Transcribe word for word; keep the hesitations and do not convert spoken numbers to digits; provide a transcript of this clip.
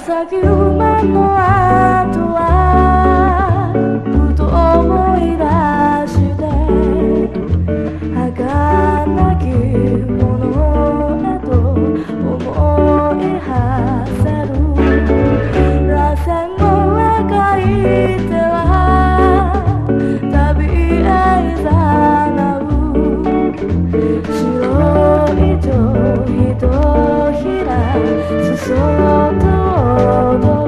紫馬の後はふと思い出して儚きものへと思いはせる螺旋を描いては旅へいざなう白い糸ひとひら裾と踊る